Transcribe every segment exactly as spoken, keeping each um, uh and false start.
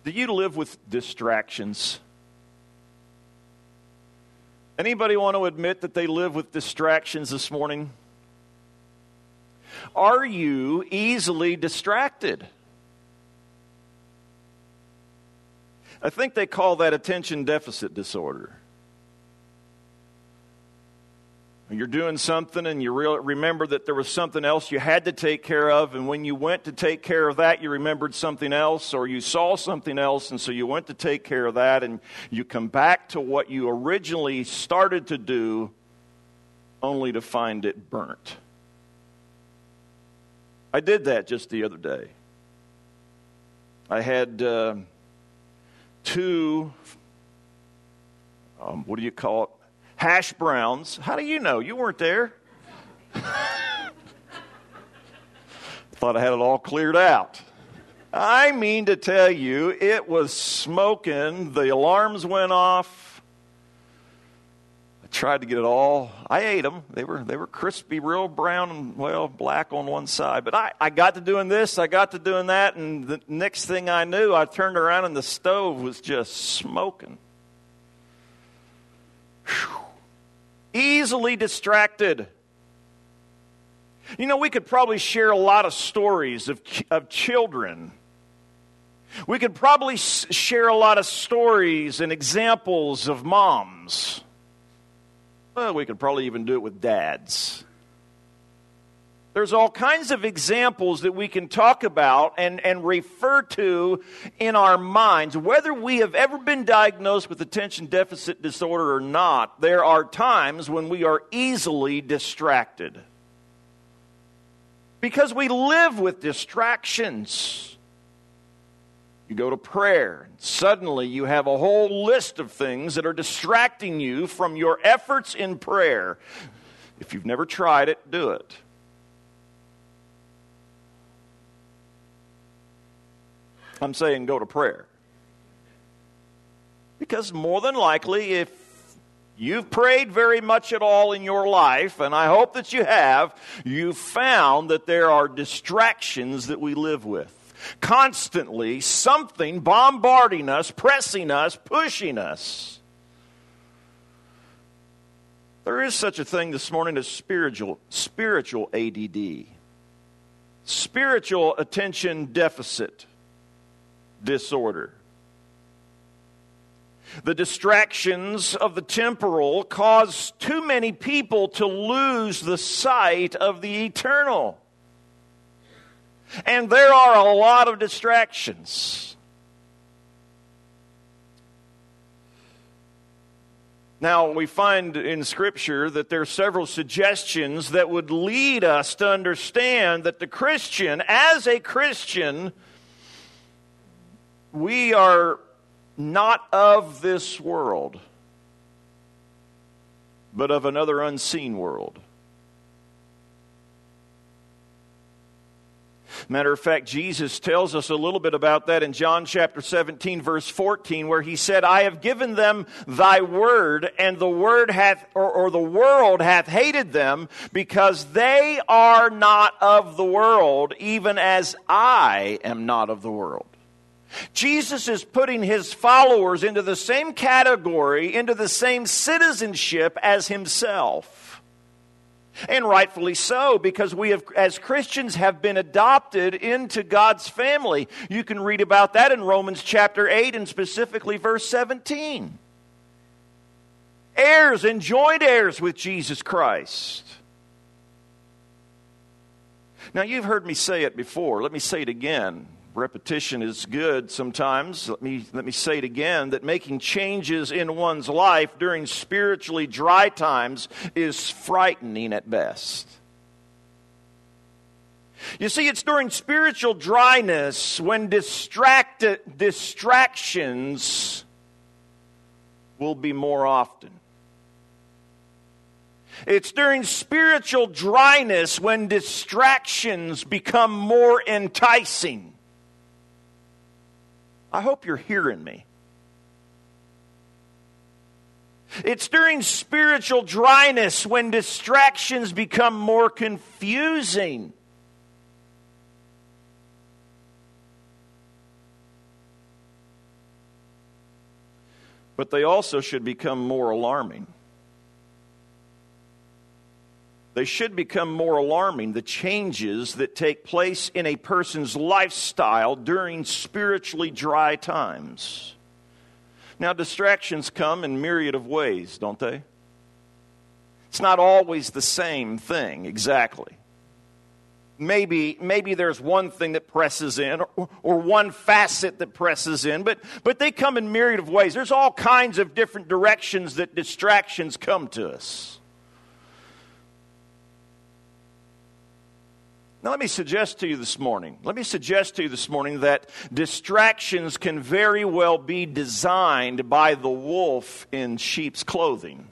Do you live with distractions? Anybody want to admit that they live with distractions this morning? Are you easily distracted? I think they call that attention deficit disorder. You're doing something and you re- remember that there was something else you had to take care of, and when you went to take care of that, you remembered something else, or you saw something else, and so you went to take care of that, and you come back to what you originally started to do only to find it burnt. I did that just the other day. I had uh, two, um, what do you call it? Hash browns. How do you know? You weren't there. Thought I had it all cleared out. I mean to tell you, it was smoking. The alarms went off. I tried to get it all. I ate them. They were they were crispy, real brown, and, well, black on one side. But I, I got to doing this. I got to doing that. And the next thing I knew, I turned around and the stove was just smoking. Whew. Easily distracted. You know, we could probably share a lot of stories of, of children. We could probably share a lot of stories and examples of moms. Well, we could probably even do it with dads. There's all kinds of examples that we can talk about and, and refer to in our minds. Whether we have ever been diagnosed with attention deficit disorder or not, there are times when we are easily distracted. Because we live with distractions. You go to prayer, and suddenly you have a whole list of things that are distracting you from your efforts in prayer. If you've never tried it, do it. I'm saying go to prayer. Because more than likely, if you've prayed very much at all in your life, and I hope that you have, you've found that there are distractions that we live with. Constantly, something bombarding us, pressing us, pushing us. There is such a thing this morning as spiritual, spiritual A D D. Spiritual attention deficit disorder. The distractions of the temporal cause too many people to lose the sight of the eternal. And there are a lot of distractions. Now, we find in Scripture that there are several suggestions that would lead us to understand that the Christian, as a Christian, we are not of this world, but of another unseen world. Matter of fact, Jesus tells us a little bit about that in John chapter seventeen, verse fourteen, where he said, I have given them thy word, and the word hath, or, or the world hath hated them, because they are not of the world, even as I am not of the world. Jesus is putting his followers into the same category, into the same citizenship as himself. And rightfully so, because we have, as Christians, have been adopted into God's family. You can read about that in Romans chapter eight and specifically verse seventeen. Heirs and joint heirs with Jesus Christ. Now, you've heard me say it before. Let me say it again. Repetition is good sometimes. Let me, let me say it again, that making changes in one's life during spiritually dry times is frightening at best. You see, it's during spiritual dryness when distracted, distractions will be more often. It's during spiritual dryness when distractions become more enticing. I hope you're hearing me. It's during spiritual dryness when distractions become more confusing. but they also should become more alarming. They should become more alarming, the changes that take place in a person's lifestyle during spiritually dry times. Now, distractions come in myriad of ways, don't they? It's not always the same thing, exactly. Maybe, maybe there's one thing that presses in or, or one facet that presses in, but, but they come in myriad of ways. There's all kinds of different directions that distractions come to us. Now, let me suggest to you this morning, let me suggest to you this morning that distractions can very well be designed by the wolf in sheep's clothing.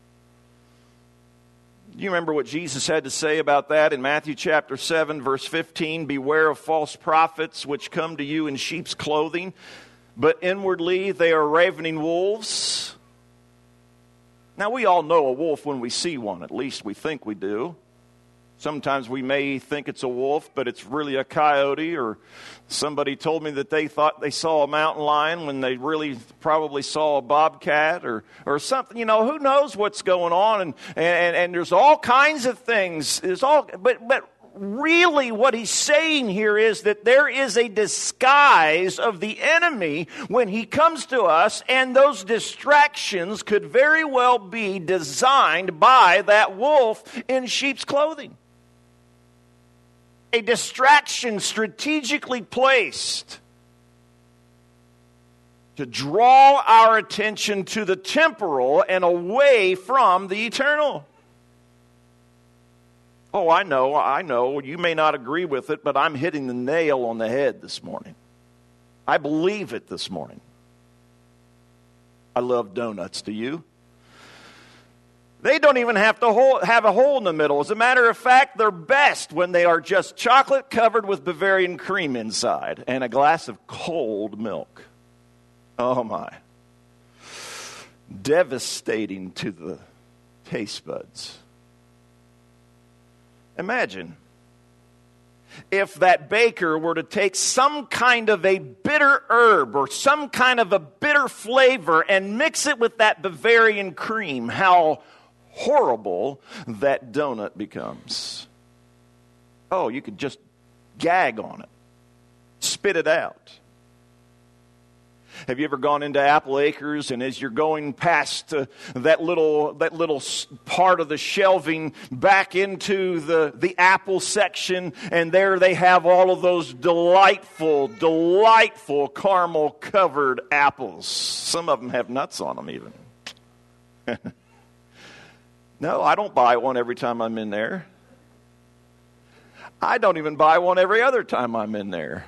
You remember what Jesus had to say about that in Matthew chapter seven, verse fifteen? Beware of false prophets which come to you in sheep's clothing, but inwardly they are ravening wolves. Now, we all know a wolf when we see one, at least we think we do. Sometimes we may think it's a wolf, but it's really a coyote, or somebody told me that they thought they saw a mountain lion when they really probably saw a bobcat or, or something. You know, who knows what's going on, and, and, and there's all kinds of things. There's all, but, but really what he's saying here is that there is a disguise of the enemy when he comes to us, and those distractions could very well be designed by that wolf in sheep's clothing. A distraction strategically placed to draw our attention to the temporal and away from the eternal. Oh, I know, I know. You may not agree with it, but I'm hitting the nail on the head this morning. I believe it this morning. I love donuts. Do you? They don't even have to hold, have a hole in the middle. As a matter of fact, they're best when they are just chocolate covered with Bavarian cream inside and a glass of cold milk. Oh my. Devastating to the taste buds. Imagine if that baker were to take some kind of a bitter herb or some kind of a bitter flavor and mix it with that Bavarian cream. How horrible that donut becomes. Oh, you could just gag on it. Spit it out. Have you ever gone into Apple Acres, and as you're going past uh, that little that little part of the shelving back into the, the apple section, and there they have all of those delightful, delightful caramel-covered apples. Some of them have nuts on them even. No, I don't buy one every time I'm in there. I don't even buy one every other time I'm in there.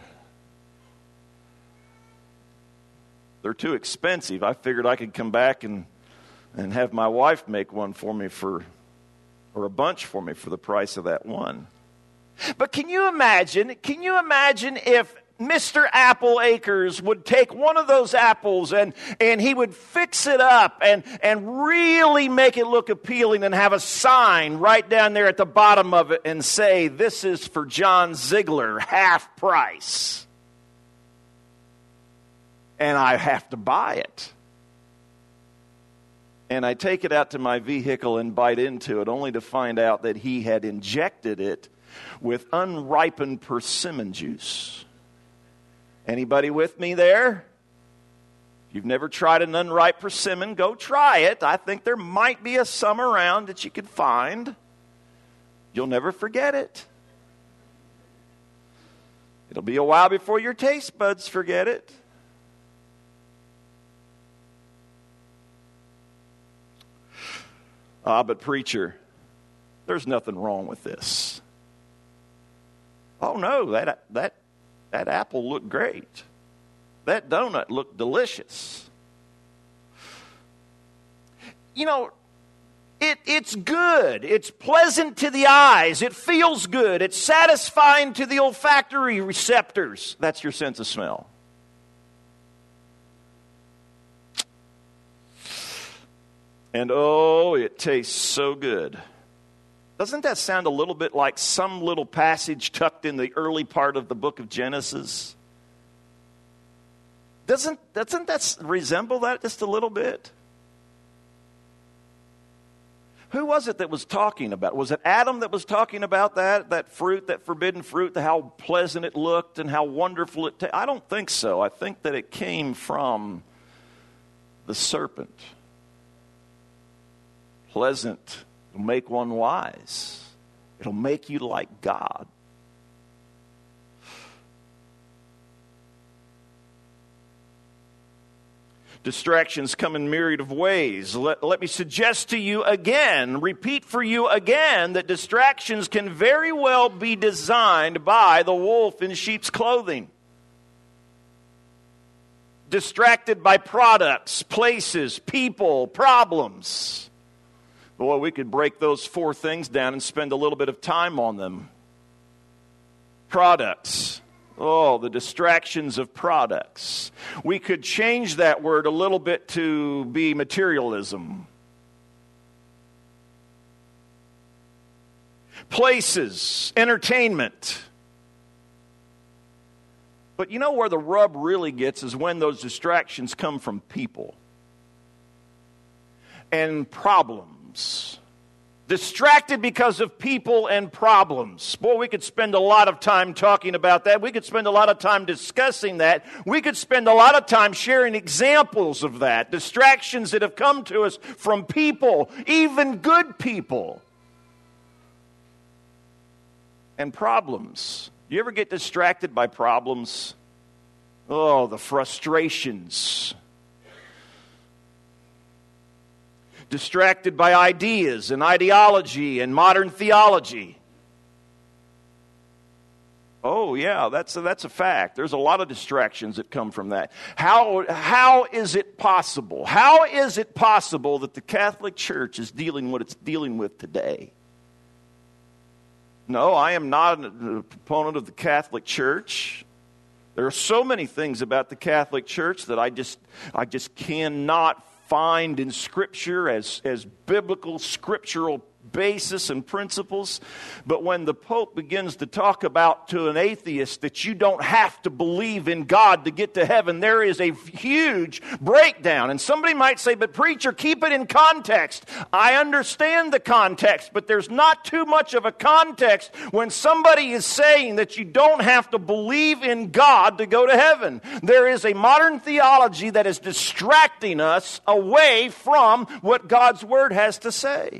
They're too expensive. I figured I could come back and, and have my wife make one for me for, or a bunch for me for the price of that one. But can you imagine, can you imagine if Mister Apple Acres would take one of those apples and, and he would fix it up and, and really make it look appealing and have a sign right down there at the bottom of it and say, "This is for John Ziegler, half price." And I have to buy it. And I take it out to my vehicle and bite into it, only to find out that he had injected it with unripened persimmon juice. Anybody with me there? If you've never tried an unripe persimmon, go try it. I think there might be a some around that you could find. You'll never forget it. It'll be a while before your taste buds forget it. Ah, but preacher, there's nothing wrong with this. Oh no, that that that apple looked great. That donut looked delicious. You know, it it's good. It's pleasant to the eyes. It feels good. It's satisfying to the olfactory receptors. That's your sense of smell. And oh, it tastes so good. Doesn't that sound a little bit like some little passage tucked in the early part of the book of Genesis? Doesn't, doesn't that resemble that just a little bit? Who was it that was talking about? Was it Adam that was talking about that, that fruit, that forbidden fruit, how pleasant it looked and how wonderful it tasted? I don't think so. I think that it came from the serpent. Pleasant will make one wise. It'll make you like God. Distractions come in myriad of ways. Let, let me suggest to you again, repeat for you again, that distractions can very well be designed by the wolf in sheep's clothing. Distracted by products, places, people, problems. Boy, we could break those four things down and spend a little bit of time on them. Products. Oh, the distractions of products. We could change that word a little bit to be materialism. Places, entertainment. But you know where the rub really gets is when those distractions come from people and problems. Distracted because of people and problems. Boy, we could spend a lot of time talking about that. We could spend a lot of time discussing that. We could spend a lot of time sharing examples of that. Distractions that have come to us from people, even good people. And problems. You ever get distracted by problems? Oh, the frustrations. Distracted by ideas and ideology and modern theology. Oh, yeah, that's a, that's a fact. There's a lot of distractions that come from that. How, how is it possible? How is it possible that the Catholic Church is dealing what it's dealing with today? No, I am not a proponent of the Catholic Church. There are so many things about the Catholic Church that I just I just cannot find in Scripture as, as biblical, scriptural basis and principles. But when the Pope begins to talk about to an atheist that you don't have to believe in God to get to heaven, there is a huge breakdown. And somebody might say, but preacher, keep it in context. I understand the context, but there's not too much of a context when somebody is saying that you don't have to believe in God to go to heaven. There is a modern theology that is distracting us away from what God's Word has to say.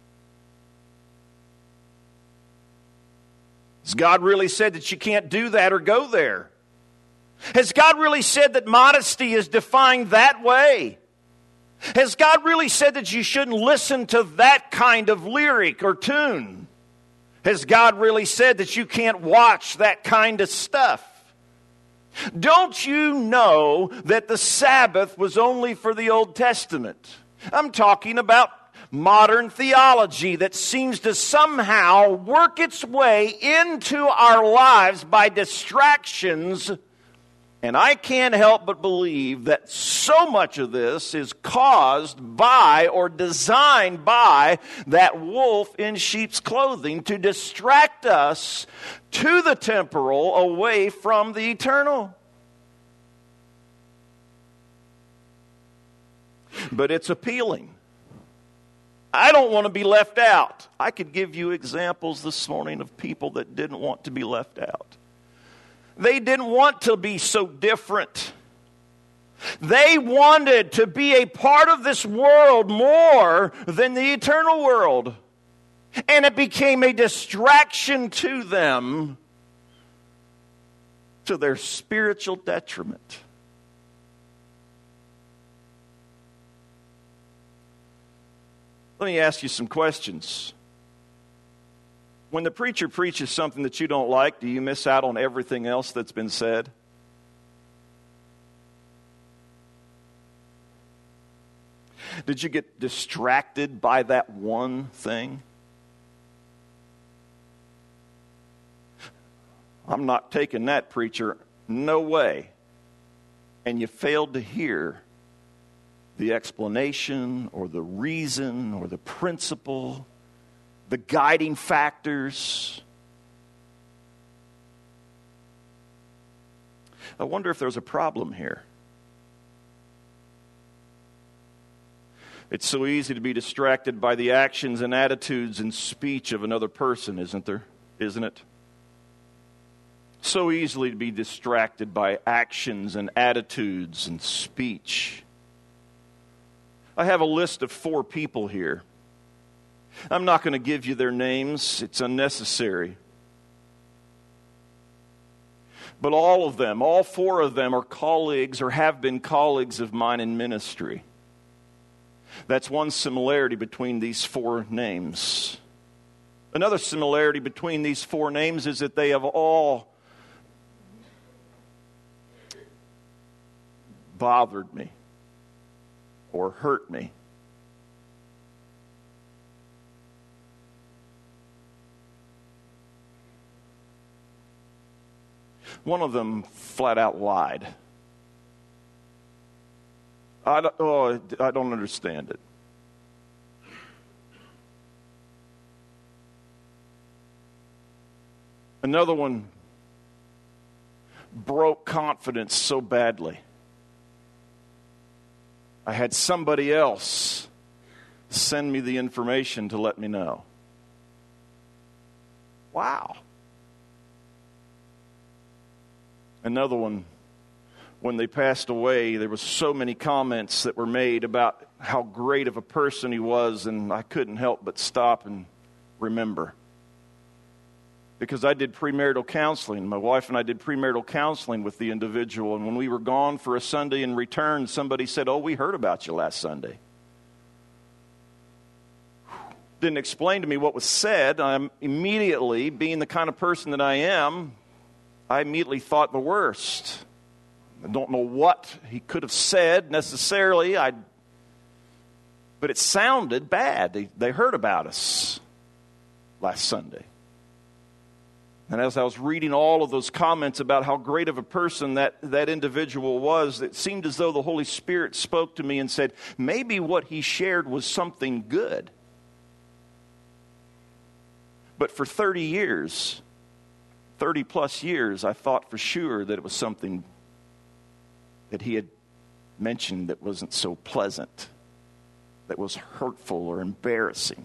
Has God really said that you can't do that or go there? Has God really said that modesty is defined that way? Has God really said that you shouldn't listen to that kind of lyric or tune? Has God really said that you can't watch that kind of stuff? Don't you know that the Sabbath was only for the Old Testament? I'm talking about modern theology that seems to somehow work its way into our lives by distractions. And I can't help but believe that so much of this is caused by or designed by that wolf in sheep's clothing to distract us to the temporal away from the eternal. But it's appealing. I don't want to be left out. I could give you examples this morning of people that didn't want to be left out. They didn't want to be so different. They wanted to be a part of this world more than the eternal world. And it became a distraction to them, to their spiritual detriment. Let me ask you some questions. When the preacher preaches something that you don't like, do you miss out on everything else that's been said? Did you get distracted by that one thing? I'm not taking that, preacher. No way. And you failed to hear the explanation or the reason or the principle, the guiding factors. I wonder if there's a problem here. It's so easy to be distracted by the actions and attitudes and speech of another person, isn't there? Isn't it? So easily to be distracted by actions and attitudes and speech. I have a list of four people here. I'm not going to give you their names. It's unnecessary. But all of them, all four of them are colleagues or have been colleagues of mine in ministry. That's one similarity between these four names. Another similarity between these four names is that they have all bothered me or hurt me. One of them flat out lied. I don't, oh, I don't understand it. Another one broke confidence so badly. I had somebody else send me the information to let me know. Wow. Another one, when they passed away, there was so many comments that were made about how great of a person he was, and I couldn't help but stop and remember. Because I did premarital counseling. My wife and I did premarital counseling with the individual, and when we were gone for a Sunday and returned, somebody said, "Oh, we heard about you last Sunday." Didn't explain to me what was said. I'm immediately, being the kind of person that I am, I immediately thought the worst. I don't know what he could have said necessarily, I, but it sounded bad. They, they heard about us last Sunday. And as I was reading all of those comments about how great of a person that, that individual was, it seemed as though the Holy Spirit spoke to me and said, maybe what he shared was something good. But for thirty years... thirty plus years, I thought for sure that it was something that he had mentioned that wasn't so pleasant, that was hurtful or embarrassing.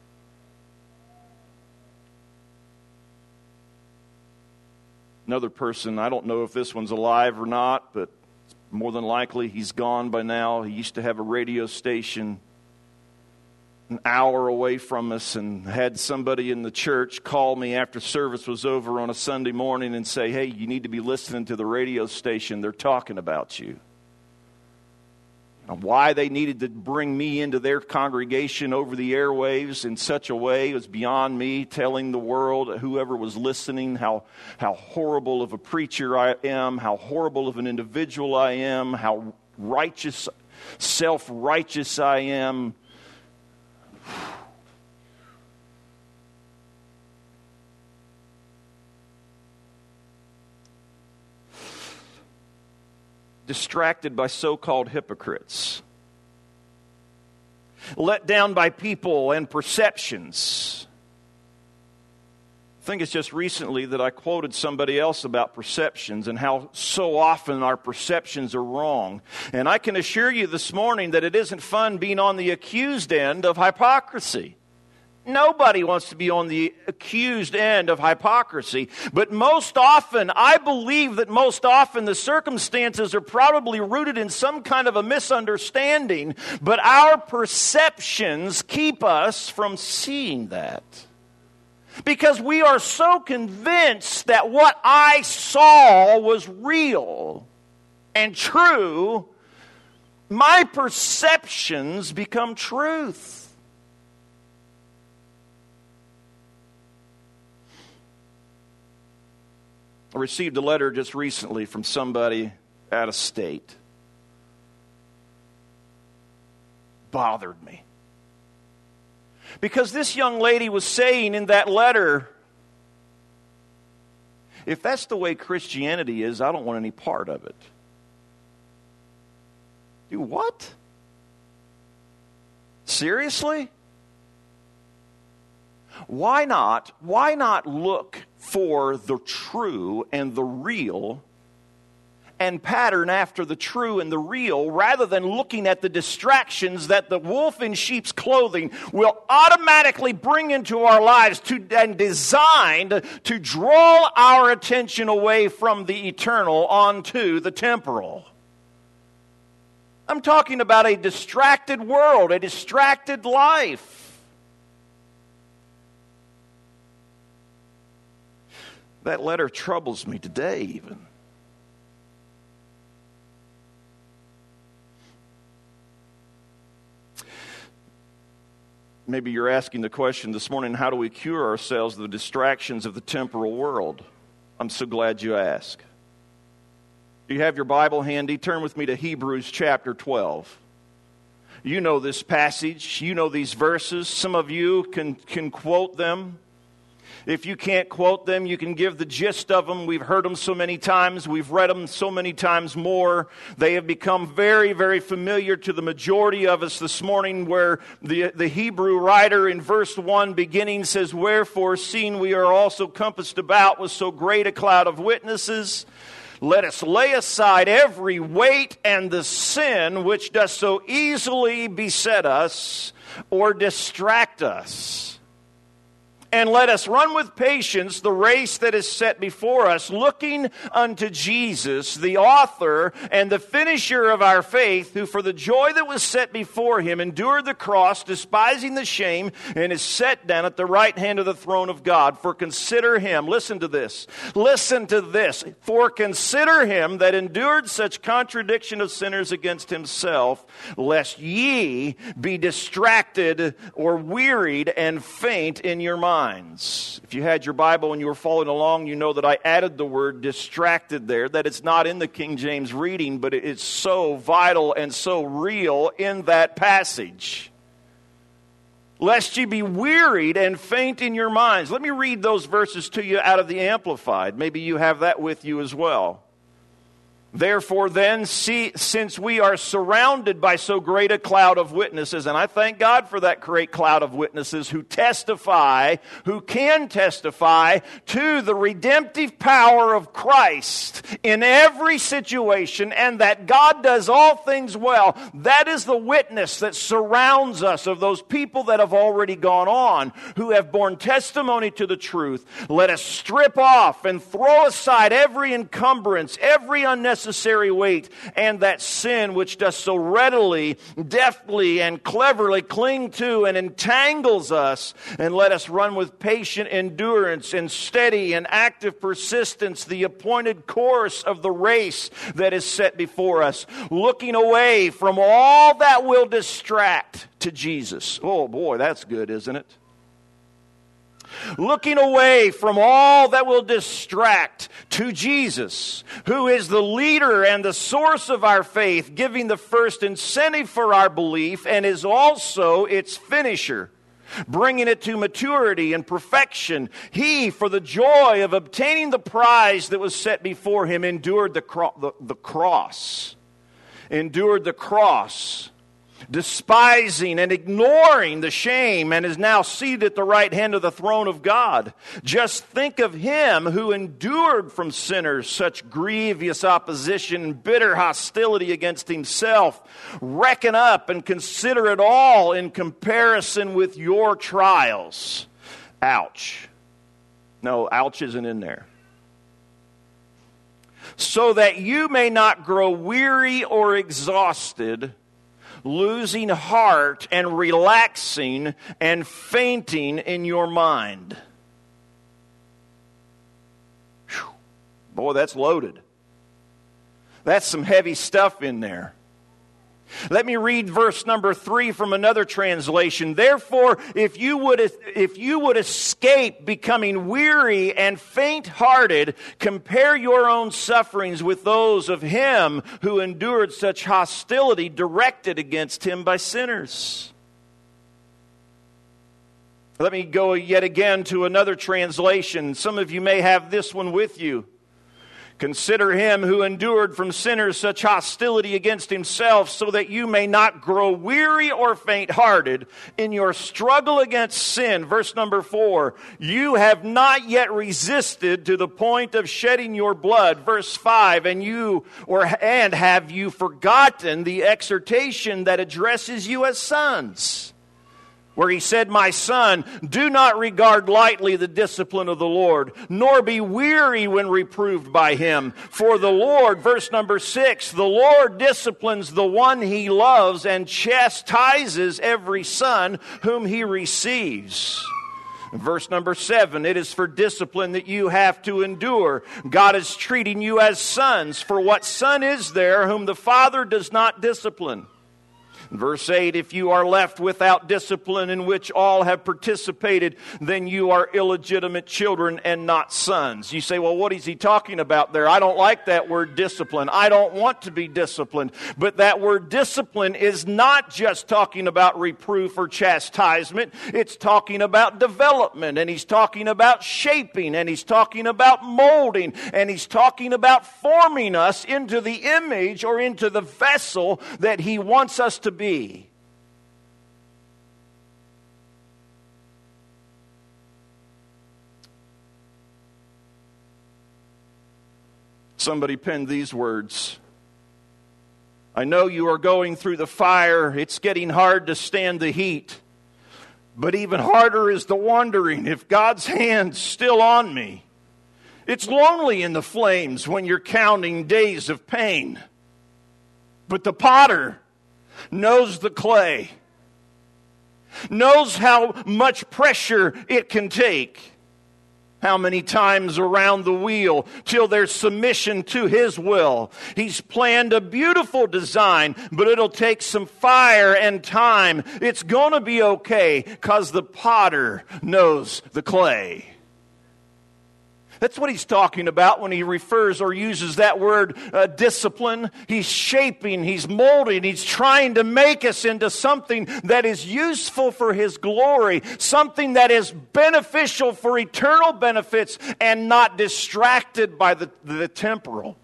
Another person, I don't know if this one's alive or not, but more than likely he's gone by now. He used to have a radio station an hour away from us, and had somebody in the church call me after service was over on a Sunday morning and say, "Hey, you need to be listening to the radio station. They're talking about you." And why they needed to bring me into their congregation over the airwaves in such a way was beyond me. Telling the world, whoever was listening, how, how horrible of a preacher I am, how horrible of an individual I am, how righteous, self-righteous I am. Distracted by so-called hypocrites. Let down by people and perceptions. I think it's just recently that I quoted somebody else about perceptions and how so often our perceptions are wrong. And I can assure you this morning that it isn't fun being on the accused end of hypocrisy. Nobody wants to be on the accused end of hypocrisy. But most often, I believe that most often the circumstances are probably rooted in some kind of a misunderstanding, but our perceptions keep us from seeing that. Because we are so convinced that what I saw was real and true, my perceptions become truth. I received a letter just recently from somebody out of state. Bothered me. Because this young lady was saying in that letter, if that's the way Christianity is, I don't want any part of it. You what? Seriously? Why not, why not look for the true and the real and pattern after the true and the real, rather than looking at the distractions that the wolf in sheep's clothing will automatically bring into our lives to, and designed to draw our attention away from the eternal onto the temporal. I'm talking about a distracted world, a distracted life. That letter troubles me today even. Maybe you're asking the question this morning, how do we cure ourselves of the distractions of the temporal world? I'm so glad you asked. Do you have your Bible handy? Turn with me to Hebrews chapter twelve. You know this passage. You know these verses. Some of you can, can quote them. If you can't quote them, you can give the gist of them. We've heard them so many times. We've read them so many times more. They have become very, very familiar to the majority of us this morning, where the, the Hebrew writer in verse one beginning says, "Wherefore, seeing we are also compassed about with so great a cloud of witnesses, let us lay aside every weight and the sin which does so easily beset us or distract us. And let us run with patience the race that is set before us, looking unto Jesus, the author and the finisher of our faith, who for the joy that was set before him endured the cross, despising the shame, and is set down at the right hand of the throne of God. For consider him," listen to this, listen to this, "for consider him that endured such contradiction of sinners against himself, lest ye be distracted or wearied and faint in your mind." If you had your Bible and you were following along, you know that I added the word distracted there, that it's not in the King James reading, but it's so vital and so real in that passage. Lest ye be wearied and faint in your minds. Let me read those verses to you out of the Amplified. Maybe you have that with you as well. "Therefore then, see, since we are surrounded by so great a cloud of witnesses," and I thank God for that great cloud of witnesses who testify, who can testify to the redemptive power of Christ in every situation, and that God does all things well. That is the witness that surrounds us, of those people that have already gone on, who have borne testimony to the truth. Let us strip off and throw aside every encumbrance, every unnecessary necessary weight, and that sin which does so readily, deftly, and cleverly cling to and entangles us, and let us run with patient endurance and steady and active persistence the appointed course of the race that is set before us, looking away from all that will distract to Jesus. Oh boy, that's good, isn't it? Looking away from all that will distract to Jesus, who is the leader and the source of our faith, giving the first incentive for our belief, and is also its finisher, bringing it to maturity and perfection. He, for the joy of obtaining the prize that was set before him, endured the, cro- the, the cross. Endured the cross. Despising and ignoring the shame, and is now seated at the right hand of the throne of God. Just think of him who endured from sinners such grievous opposition and bitter hostility against himself. Reckon up and consider it all in comparison with your trials. Ouch. No, ouch isn't in there. So that you may not grow weary or exhausted, losing heart and relaxing and fainting in your mind. Whew. Boy, that's loaded. That's some heavy stuff in there. Let me read verse number three from another translation. Therefore, if you would if you would escape becoming weary and faint-hearted, compare your own sufferings with those of him who endured such hostility directed against him by sinners. Let me go yet again to another translation. Some of you may have this one with you. Consider him who endured from sinners such hostility against himself, so that you may not grow weary or faint-hearted in your struggle against sin. Verse number four, you have not yet resisted to the point of shedding your blood. Verse five, and you or and have you forgotten the exhortation that addresses you as sons? Where he said, my son, do not regard lightly the discipline of the Lord, nor be weary when reproved by him. For the Lord, verse number six, the Lord disciplines the one he loves and chastises every son whom he receives. Verse number seven, it is for discipline that you have to endure. God is treating you as sons. For what son is there whom the Father does not discipline? Verse eight, if you are left without discipline in which all have participated, then you are illegitimate children and not sons. You say, well, what is he talking about there? I don't like that word discipline. I don't want to be disciplined. But that word discipline is not just talking about reproof or chastisement. It's talking about development, and he's talking about shaping, and he's talking about molding, and he's talking about forming us into the image or into the vessel that he wants us to be. Somebody penned these words. I know you are going through the fire. It's getting hard to stand the heat. But even harder is the wondering if God's hand's still on me. It's lonely in the flames when you're counting days of pain. But the potter knows the clay, knows how much pressure it can take, how many times around the wheel till there's submission to his will. He's planned a beautiful design, but it'll take some fire and time. It's going to be okay because the potter knows the clay. That's what he's talking about when he refers or uses that word uh, discipline. He's shaping, he's molding, he's trying to make us into something that is useful for his glory, something that is beneficial for eternal benefits and not distracted by the, the temporal.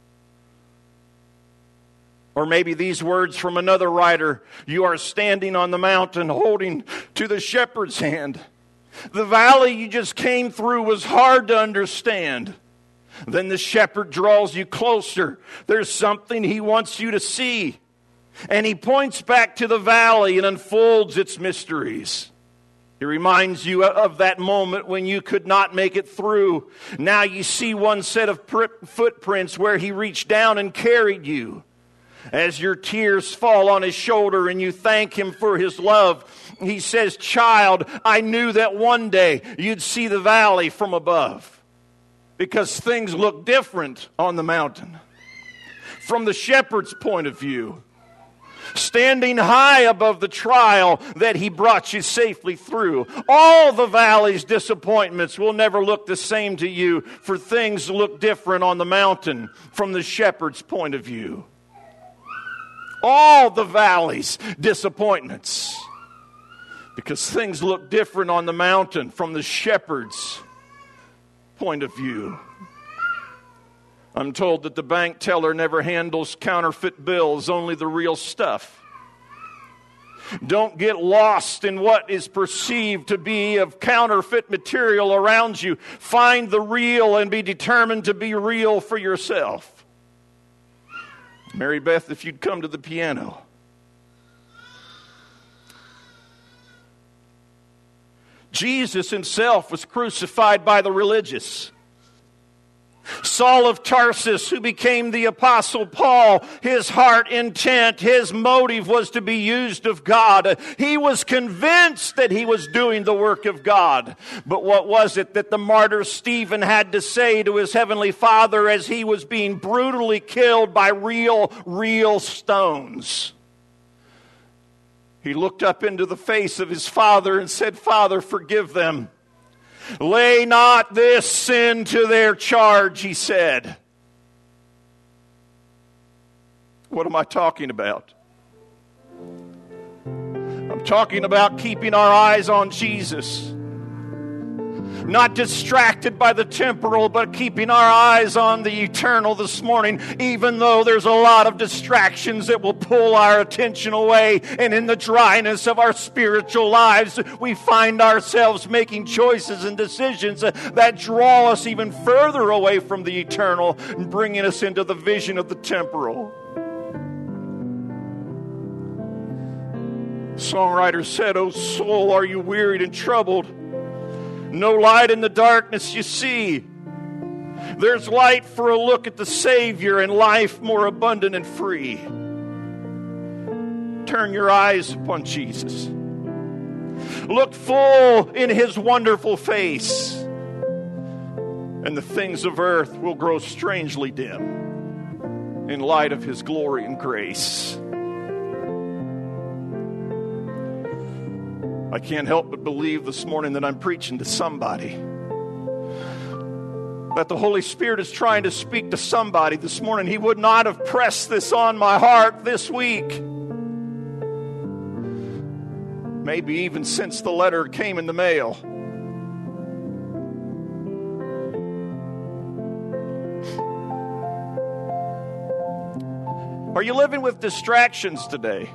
Or maybe these words from another writer, you are standing on the mountain holding to the shepherd's hand. The valley you just came through was hard to understand. Then the shepherd draws you closer. There's something he wants you to see. And he points back to the valley and unfolds its mysteries. He reminds you of that moment when you could not make it through. Now you see one set of footprints where he reached down and carried you. As your tears fall on his shoulder and you thank him for his love, he says, child, I knew that one day you'd see the valley from above. Because things look different on the mountain. From the shepherd's point of view, standing high above the trial that he brought you safely through. All the valley's disappointments will never look the same to you, for things look different on the mountain from the shepherd's point of view. All the valley's disappointments, because things look different on the mountain from the shepherd's point of view. I'm told that the bank teller never handles counterfeit bills, only the real stuff. Don't get lost in what is perceived to be of counterfeit material around you. Find the real and be determined to be real for yourself. Mary Beth, if you'd come to the piano. Jesus himself was crucified by the religious. Saul of Tarsus, who became the Apostle Paul, his heart intent, his motive was to be used of God. He was convinced that he was doing the work of God. But what was it that the martyr Stephen had to say to his heavenly Father as he was being brutally killed by real, real stones? He looked up into the face of his Father and said, Father, forgive them. Lay not this sin to their charge, he said. What am I talking about? I'm talking about keeping our eyes on Jesus. Not distracted by the temporal, but keeping our eyes on the eternal this morning, even though there's a lot of distractions that will pull our attention away. And in the dryness of our spiritual lives, we find ourselves making choices and decisions that draw us even further away from the eternal and bringing us into the vision of the temporal. Songwriter said, "O soul, are you wearied and troubled? No light in the darkness you see. There's light for a look at the Savior and life more abundant and free. Turn your eyes upon Jesus. Look full in His wonderful face, and the things of earth will grow strangely dim in light of His glory and grace." I can't help but believe this morning that I'm preaching to somebody. That the Holy Spirit is trying to speak to somebody this morning. He would not have pressed this on my heart this week. Maybe even since the letter came in the mail. Are you living with distractions today?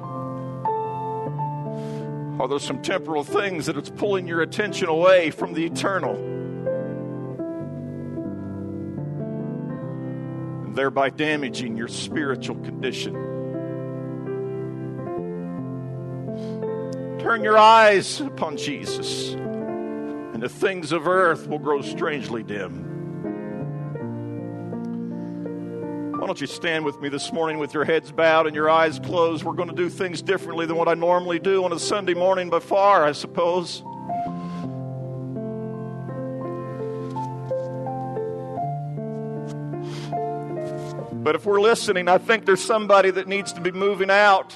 Are there some temporal things that it's pulling your attention away from the eternal, and thereby damaging your spiritual condition? Turn your eyes upon Jesus, and the things of earth will grow strangely dim. Why don't you stand with me this morning with your heads bowed and your eyes closed? We're going to do things differently than what I normally do on a Sunday morning by far, I suppose. But if we're listening, I think there's somebody that needs to be moving out.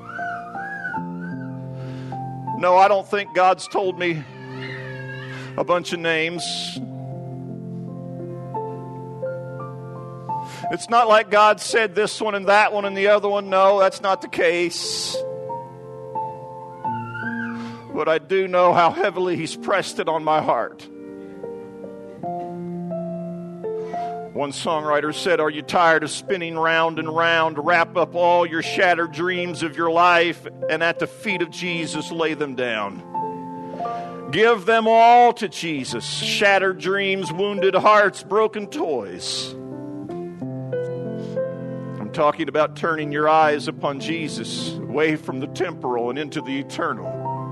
No, I don't think God's told me a bunch of names. It's not like God said this one and that one and the other one. No, that's not the case. But I do know how heavily He's pressed it on my heart. One songwriter said, "Are you tired of spinning round and round? Wrap up all your shattered dreams of your life and at the feet of Jesus lay them down. Give them all to Jesus. Shattered dreams, wounded hearts, broken toys." Talking about turning your eyes upon Jesus, away from the temporal and into the eternal.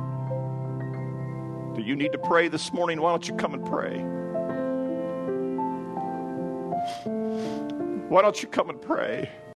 Do you need to pray this morning? Why don't you come and pray? Why don't you come and pray?